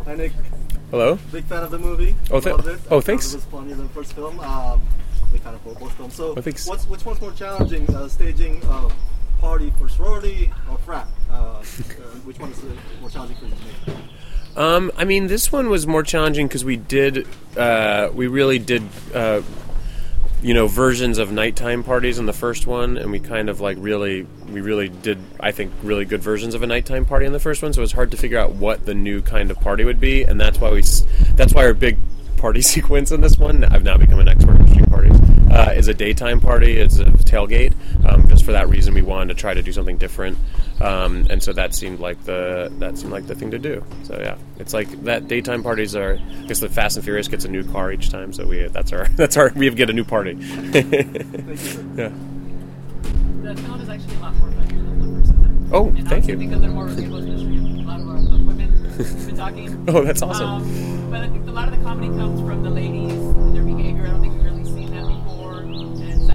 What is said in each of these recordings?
Hi, Nick. Hello. Big fan of the movie. Oh, Loved it. oh, thanks. It was funny than the first film. Big fan of both films. So, Oh, thanks. which one's more challenging, staging a party for sorority or frat? Which one is more challenging for you to make? I mean, this one was more challenging because we really did, versions of nighttime parties in the first one, and we kind of we really did, I think, really good versions of a nighttime party in the first one. So it was hard to figure out what the new kind of party would be, and that's why our big party sequence in this one, I've now become an expert in street parties, is a daytime party. It's a tailgate. Just for that reason, we wanted to try to do something different, and so that seemed like the thing to do. So yeah, it's like that. Daytime parties are, I guess, the Fast and Furious gets a new car each time. So we get a new party. Yeah. The film is actually a lot more funnier than the first one. Oh, and thank you. I think a little more relatable, especially a lot of our women have been talking. Oh, that's awesome. But I think a lot of the comedy comes from the ladies and their behavior. I don't think we've really seen that before. And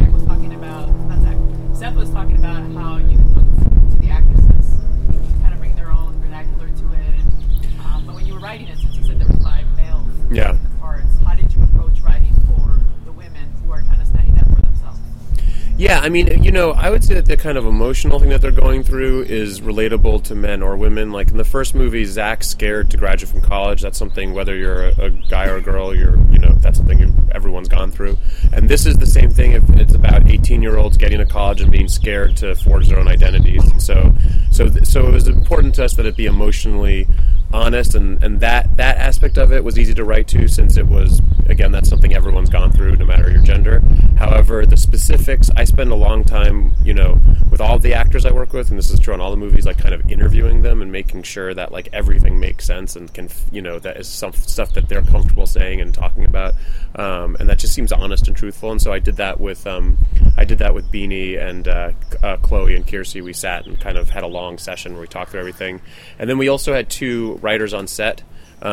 Seth was talking about how you look to the actresses, kind of bring their own vernacular to it. But when you were writing it, since you said there were 5 males in the parts, how did you approach writing for the women who are kind of standing up for themselves? Yeah, I mean, I would say that the kind of emotional thing that they're going through is relatable to men or women. Like in the first movie, Zach's scared to graduate from college. That's something, whether you're a guy or a girl, that's something everyone's gone through. And this is the same thing. It's about 18-year-olds getting to college and being scared to forge their own identities. And so it was important to us that it be emotionally honest, and that aspect of it was easy to write to, since it was, again, that's something everyone's gone through, no matter your gender. However, the specifics, I spend a long time, with all the actors I work with, and this is true on all the movies, like kind of interviewing them and making sure that like everything makes sense and can, that is some stuff that they're comfortable saying and talking about, and that just seems honest and truthful. And so I did that with Beanie and Chloe and Kiersey. We sat and kind of had a long session where we talked through everything, and then we also had 2 writers on set.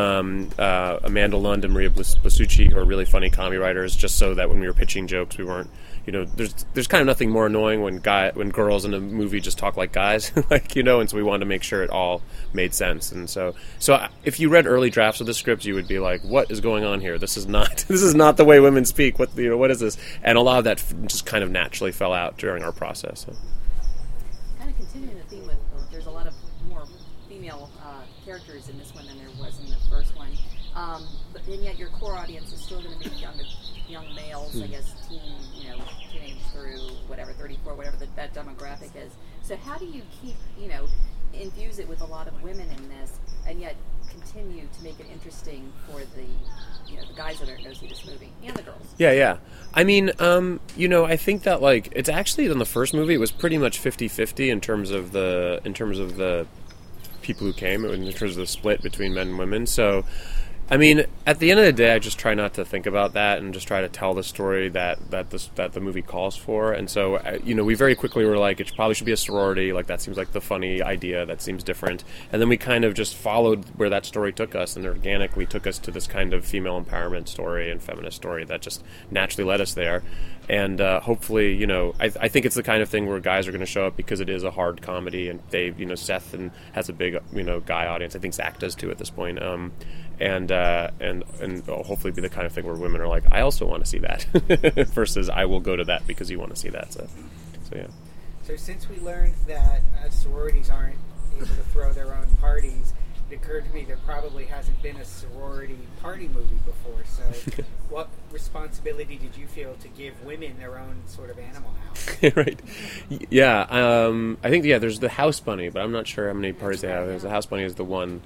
Amanda Lund and Maria Blasucci, who are really funny comedy writers, just so that when we were pitching jokes, we weren't, there's kind of nothing more annoying when girls in a movie just talk like guys, and so we wanted to make sure it all made sense. And so if you read early drafts of the script, you would be like, what is going on here? This is not the way women speak. What is this? And a lot of that just kind of naturally fell out during our process. So. Kind of continuing the theme with, there's a lot of more female characters in this one than there was in the first one, and yet your core audience is still going to be young males, I guess, teenage through whatever, 34, whatever that demographic is. So how do you keep, infuse it with a lot of women in this, and yet continue to make it interesting for the guys that are going to go see this movie and the girls? Yeah. I mean, I think that it's actually in the first movie it was pretty much 50-50 in terms of the people who came, in terms of the split between men and women. So, I mean, at the end of the day, I just try not to think about that and just try to tell the story that the movie calls for. And so, we very quickly were like, it probably should be a sorority. Like, that seems like the funny idea. That seems different. And then we kind of just followed where that story took us, and organically took us to this kind of female empowerment story and feminist story that just naturally led us there. And hopefully, I think it's the kind of thing where guys are going to show up because it is a hard comedy, and they, Seth has a big, guy audience. I think Zach does too at this point. And hopefully be the kind of thing where women are like, I also want to see that, versus I will go to that because you want to see that. So yeah. So since we learned that sororities aren't able to throw their own parties, it occurred to me there probably hasn't been a sorority party movie before. So what responsibility did you feel to give women their own sort of animal house? Right. Yeah. I think, there's the House Bunny, but I'm not sure how many parties they have. There's the House Bunny is the one.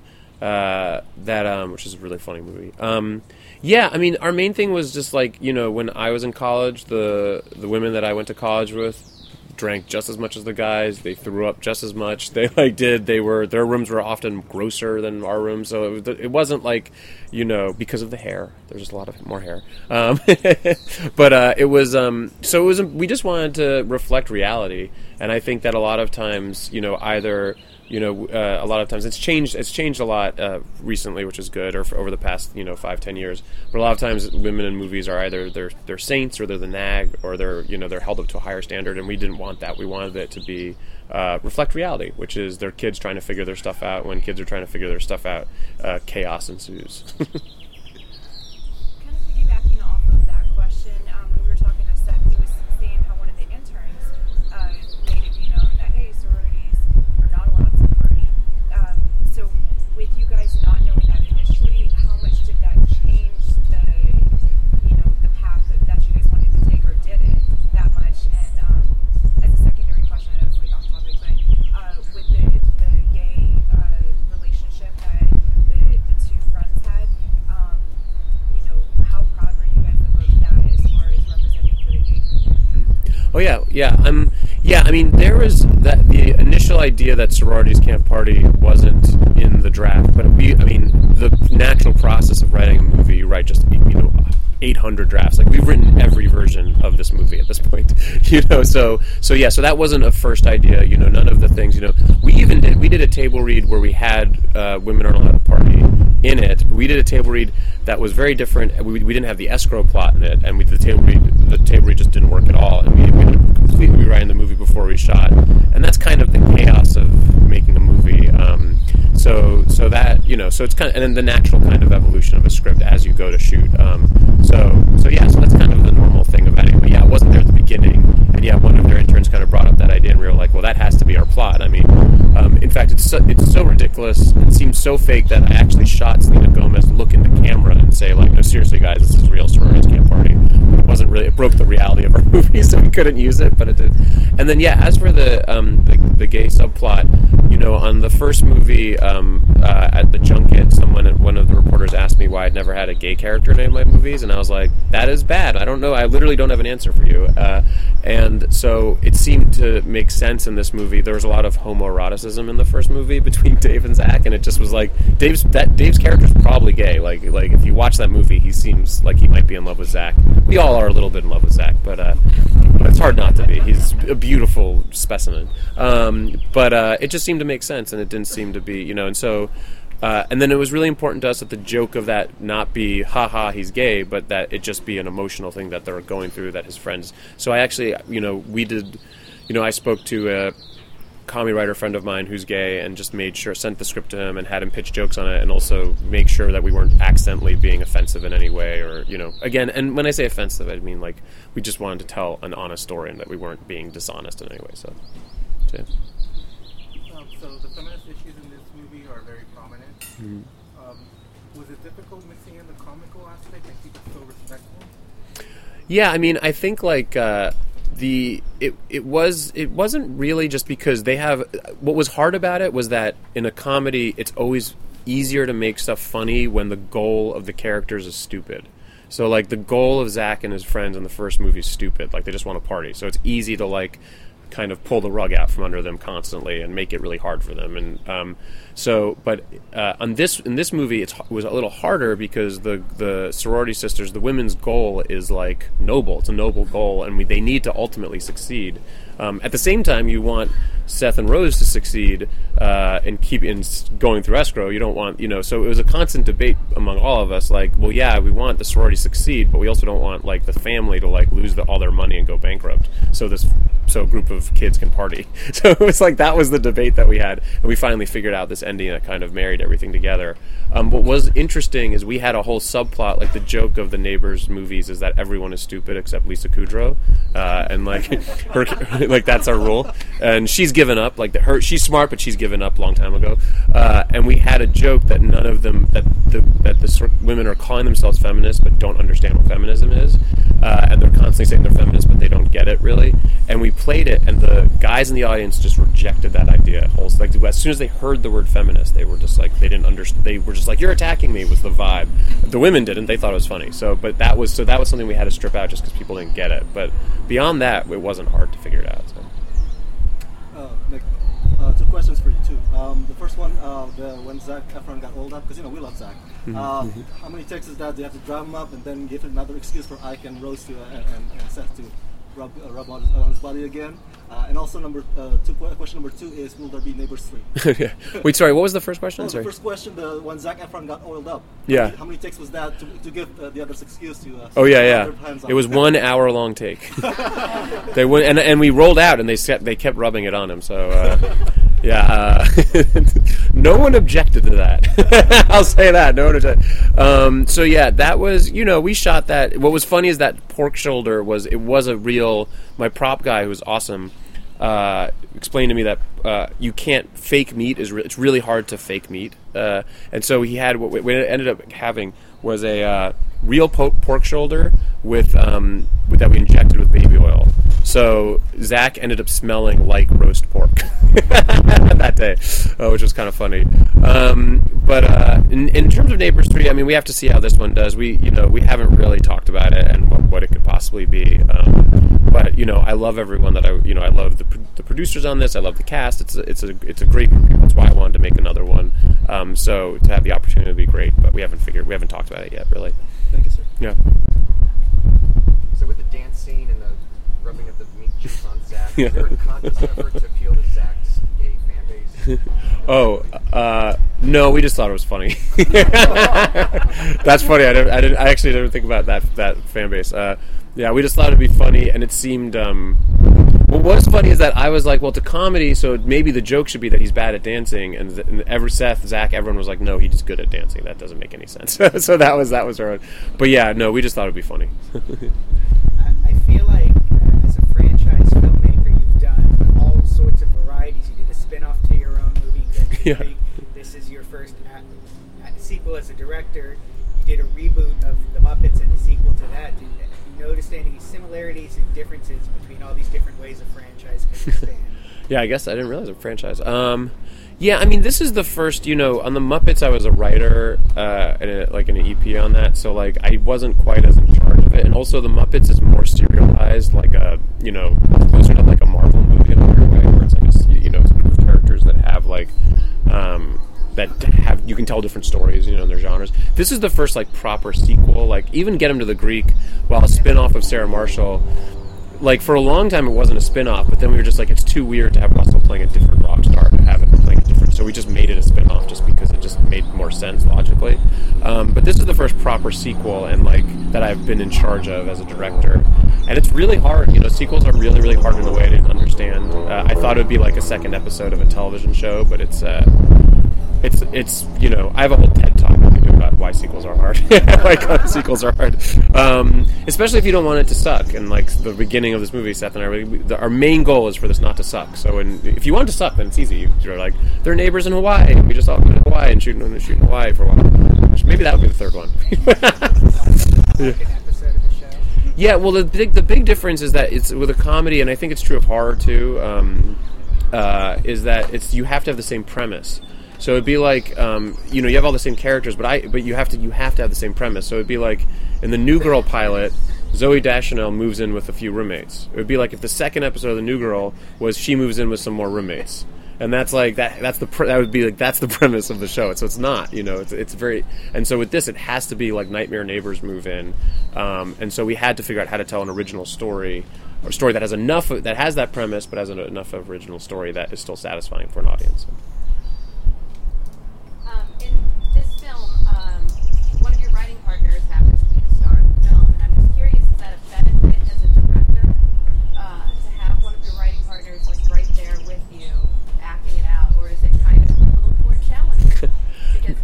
Which is a really funny movie. I mean, our main thing was just when I was in college, the women that I went to college with drank just as much as the guys. They threw up just as much. They their rooms were often grosser than our rooms. So it wasn't because of the hair. There's just a lot of more hair. But it was we just wanted to reflect reality. And I think that a lot of times, a lot of times it's changed a lot recently, which is good, or over the past 5-10 years. But a lot of times women in movies are either they're saints, or they're the nag, or they're held up to a higher standard, and we didn't want that. We wanted it to be reflect reality, which is their kids trying to figure their stuff out. When kids are trying to figure their stuff out, chaos ensues. Kind of piggybacking off of that question, when we were talking to Seth, he was saying how one of the interns made it be known that, hey, sororities are not allowed to party. So with you guys not knowing that initially, how much did that change the path that you guys wanted to take, or did it that much? And as a secondary question, I know it's like off topic, but with the gay relationship that the two friends had, how proud were you guys of that as far as representing for the gay community? Oh yeah. I mean, there was the initial idea that sororities can't party wasn't in the draft, but the natural process of writing a movie, you write just 800 drafts. Like, we've written every version of this movie at this point, So that wasn't a first idea. None of the things. We did a table read where we had women aren't allowed to party in it. We did a table read that was very different. We didn't have the escrow plot in it, and the table read just didn't work at all. And we had to completely rewrite the movie before we shot, and that's kind of the chaos of making a movie. So that so it's kind of, and then the natural kind of evolution of a script as you go to shoot. So that's kind of the normal thing of editing. But yeah, it wasn't there at the beginning, and yeah, one of their interns kind of brought up that idea, and we were like, well, that has to be our plot. I mean, in fact, it's so ridiculous. It seems so fake that I actually shot Selena Gomez look in the camera and say, like, no, seriously, guys, this is real. Sororities can't party. It wasn't really. It broke the reality of our movie, so we couldn't use it, but it did. And then yeah, as for the gay subplot, on the first movie, at the junket, one of the reporters asked me why I'd never had a gay character in any of my movies, and I was like, that is bad. I don't know. I literally don't have an answer for you. And so it seemed to make sense in this movie. There was a lot of homoeroticism in the first movie between Dave and Zach, and it just was like Dave's character is probably gay. Like if you watch that movie, he seems like he might be in love with Zach. We all are a little bit in love with Zach, but it's hard not to be. He's a beautiful specimen. But it just seemed to make sense, and it didn't seem to be, and so. And then it was really important to us that the joke of that not be, haha, he's gay, but that it just be an emotional thing that they're going through, that his friends... So I actually, we did... I spoke to a comedy writer friend of mine who's gay and just sent the script to him and had him pitch jokes on it, and also make sure that we weren't accidentally being offensive in any way, or, Again, and when I say offensive, I mean, like, we just wanted to tell an honest story and that we weren't being dishonest in any way, so yeah. So the feminist issues in this movie are very prominent. Mm-hmm. Was it difficult mixing in the comical aspect and keep it so respectful? Yeah, I mean, I think like it wasn't really just because they have. What was hard about it was that in a comedy, it's always easier to make stuff funny when the goal of the characters is stupid. So like the goal of Zach and his friends in the first movie is stupid. Like they just want to party. So it's easy to like kind of pull the rug out from under them constantly and make it really hard for them. And in this movie, it was a little harder because the sorority sisters, the women's goal is like noble. It's a noble goal, and they need to ultimately succeed. At the same time, you want Seth and Rose to succeed and keep in going through escrow. You don't want, so it was a constant debate among all of us, like, well, yeah, we want the sorority to succeed, but we also don't want like the family to like lose all their money and go bankrupt. So a group of kids can party. So it was like that was the debate that we had, and we finally figured out this ending that kind of married everything together. What was interesting is we had a whole subplot, like the joke of the Neighbors movies is that everyone is stupid except Lisa Kudrow, and like her, like that's our rule, and she's given up. Like she's smart, but she's given up a long time ago. And we had a joke that none of them, that the women are calling themselves feminists but don't understand what feminism is, and they're constantly saying they're feminists but they don't get it really. And we played it, and the guys in the audience just rejected that idea. Like as soon as they heard the word feminist, they were just like they didn't understand. They were just like, "You're attacking me," was the vibe. The women didn't. They thought it was funny. So that was something we had to strip out just because people didn't get it. But beyond that, it wasn't hard to figure it out. So. Nick, two questions for you too. The first one, when Zac Efron got rolled up, because we love Zac. How many takes is that? Do you have to drive him up and then give another excuse for Ike and Rose to and Seth to rub on his body again. And also question number 2 is, will there be Neighbors 3? Wait, sorry, what was the first question? The first question, when Zac Efron got oiled up. Yeah. How many takes was that to give the others excuse to? It was 1 hour-long take. They went and we rolled out, and they kept rubbing it on him. So no one objected to that. I'll say that. No one objected. So yeah, that was, we shot that. What was funny is that pork shoulder was a real. My prop guy, who was awesome, explained to me that you can't fake meat. It's really hard to fake meat, and so he had what we ended up having was a real pork shoulder with that we injected with baby oil. So Zach ended up smelling like roast pork that day, which was kind of funny. But in terms of Neighbors 3, I mean, we have to see how this one does. We haven't really talked about it and what it could possibly be. But I love everyone that I love the producers on this. I love the cast. It's a great group of people. That's why I wanted to make another one. So to have the opportunity would be great. But we haven't talked about it yet, really. Thank you, sir. Yeah. So with the dance scene and the rubbing of the meat juice on Zach, is there a conscious effort to appeal to Zach's gay fan base? No, we just thought it was funny. That's funny. I actually didn't think about that fan base. We just thought it'd be funny, and it seemed. What was funny is that I was like, well, it's a comedy, so maybe the joke should be that he's bad at dancing, and Seth, Zach, everyone was like, no, he's just good at dancing. That doesn't make any sense. So that was our. But yeah, no, we just thought it'd be funny. I feel like as a franchise filmmaker, you've done all sorts of varieties. You did a spin-off to your own movie. This is your first sequel as a director. You did a reboot of The Muppets and a sequel to that. Have you noticed any similarities and differences between all these different ways a franchise can expand? Yeah, I guess I didn't realize it was a franchise. Yeah, I mean, this is the first, on the Muppets I was a writer and an EP on that, so I wasn't quite as in charge of it. And also the Muppets is more serialized, closer to a Marvel movie in a weird way, where it's it's a group of characters that have you can tell different stories, in their genres. This is the first proper sequel, even Get Him to the Greek, while a spin-off of Sarah Marshall. For a long time it wasn't a spin-off, but then we were just it's too weird to have Russell playing a different rock star to have him playing a different, so we just made it a spin-off just because it just made more sense logically. But this is the first proper sequel and that I've been in charge of as a director. And it's really hard, sequels are really, really hard in a way I didn't understand. I thought it would be a second episode of a television show, but it's I have a whole TED talk about why sequels are hard. Sequels are hard. Especially if you don't want it to suck. And the beginning of this movie, Seth and I, our main goal is for this not to suck. So if you want it to suck, then it's easy. You're they're neighbors in Hawaii. We just all go to Hawaii and shoot in Hawaii for a while. Maybe that would be the third one. Yeah, well, the big difference is that it's with a comedy, and I think it's true of horror too. Is that you have to have the same premise. So it'd be you have all the same characters, but you have to have the same premise. So it'd be in the New Girl pilot, Zooey Deschanel moves in with a few roommates. It would be if the second episode of the New Girl was she moves in with some more roommates, and that's that's the premise of the show. So it's not, it's very, and so with this it has to be nightmare neighbors move in, and so we had to figure out how to tell an original story. Or a story that has that premise, but has enough of original story that is still satisfying for an audience. In this film, one of your writing partners happens to be the star of the film, and I'm just curious, is that a benefit as a director to have one of your writing partners right there with you, acting it out, or is it kind of a little more challenging because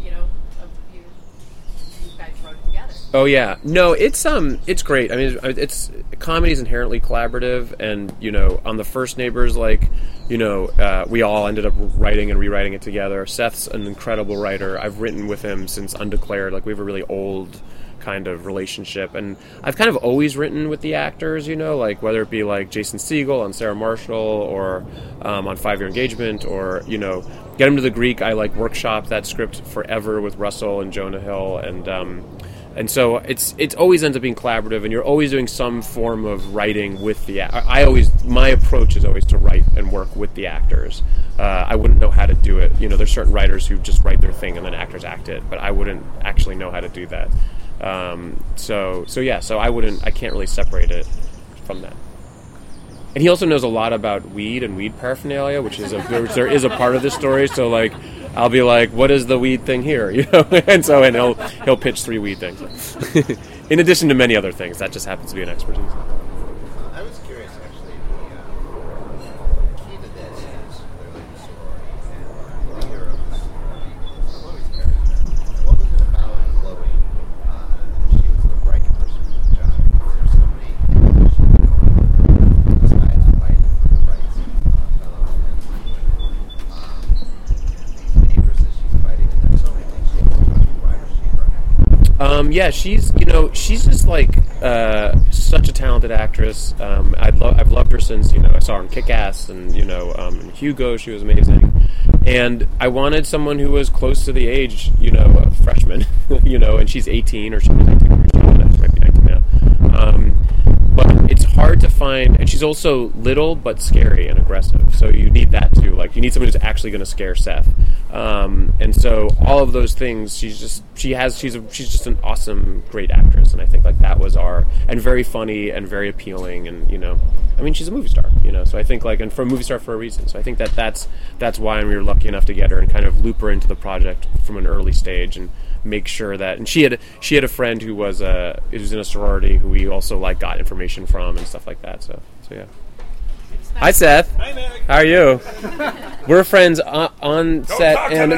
you guys wrote it together? Oh yeah, no, it's great. I mean, comedy is inherently collaborative, and on the first Neighbors, we all ended up writing and rewriting it together. Seth's an incredible writer. I've written with him since Undeclared. We have a really old kind of relationship, and I've kind of always written with the actors, whether it be Jason Segel on Sarah Marshall, or on 5 Year Engagement, or Get Him to the Greek. I workshop that script forever with Russell and Jonah Hill, and so it's always ends up being collaborative, and you're always doing some form of writing with the. My approach is always to write and work with the actors. I wouldn't know how to do it. There's certain writers who just write their thing and then actors act it, but I wouldn't actually know how to do that. So I can't really separate it from that. And he also knows a lot about weed and weed paraphernalia, which there is a part of this story. So like, I'll be like, "What is the weed thing here?" You know, and he'll pitch 3 weed things, in addition to many other things. That just happens to be an expertise. I was curious, actually. The key to this is clearly the sorority and the hero of the sorority, Chloe's character. What was it about Chloe? She was the right person for the job. There's so many things she could go on besides fighting for the rights of fellow men. These neighbors that she's fighting, and there's so many things she can do. Why is she running? Yeah, she's just like such a talented actress. I've loved her since I saw her in Kick-Ass, and in Hugo she was amazing. And I wanted someone who was close to the age, a freshman, and she's 18, or she was 18 when she might be 19 now. But it's hard to find, and she's also little but scary and aggressive. So you need that too. Like, you need someone who's actually going to scare Seth. And so all of those things, she's just an awesome, great actress. And I think like that was and very funny and very appealing. And she's a movie star. So I think and for a movie star for a reason. So I think that's why we were lucky enough to get her and kind of loop her into the project from an early stage and make sure that. And she had a friend who was in a sorority who we also got information from and stuff like that. So yeah. Hi, Seth. Hi, Meg. How are you? We're friends on set and.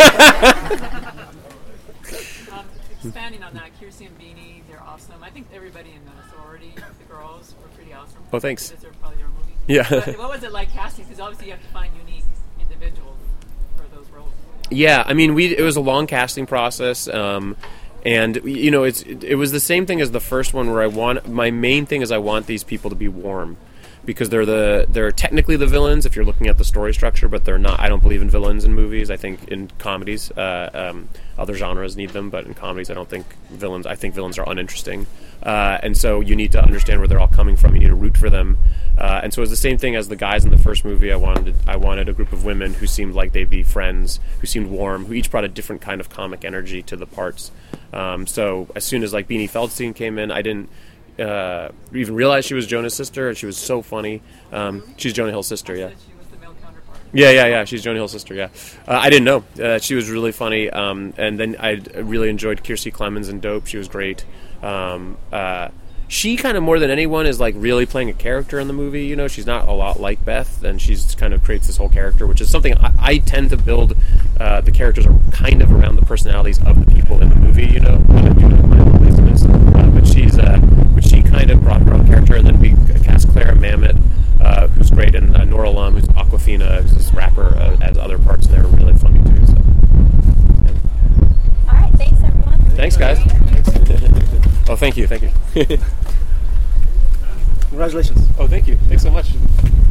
Expanding on that, Kiersey and Beanie, they're awesome. I think everybody in the sorority, the girls, were pretty awesome. Oh, thanks. They're probably their movies. Yeah. But what was it like casting? Because obviously you have to find unique individuals for those roles. Yeah, it was a long casting process. And it was the same thing as the first one, where my main thing is I want these people to be warm, because they're technically the villains if you're looking at the story structure, but they're not. I don't believe in villains in movies. I think in comedies, other genres need them, but in comedies, I don't think villains. I think villains are uninteresting, and so you need to understand where they're all coming from. You need to root for them, and so it was the same thing as the guys in the first movie. I wanted a group of women who seemed like they'd be friends, who seemed warm, who each brought a different kind of comic energy to the parts. So as soon as Beanie Feldstein came in, I didn't even realize she was Jonah's sister, and she was so funny. She's Jonah Hill's sister, yeah. She was the male counterpart. Yeah. She's Jonah Hill's sister, yeah. I didn't know. She was really funny. And then I really enjoyed Kiersey Clemons in Dope. She was great. She kind of more than anyone is really playing a character in the movie. She's not a lot like Beth, and she's kind of creates this whole character, which is something I tend to build. The characters are kind of around the personalities of the people in the movie. I do my own business, but she kind of brought her own character, and then we cast Clara Mamet, who's great, and Nora Lum, who's Aquafina, who's this rapper, as other parts, and they were really funny too. So. All right, thanks everyone. Thanks, guys. Oh, thank you. Congratulations. Oh, thank you. Thanks so much.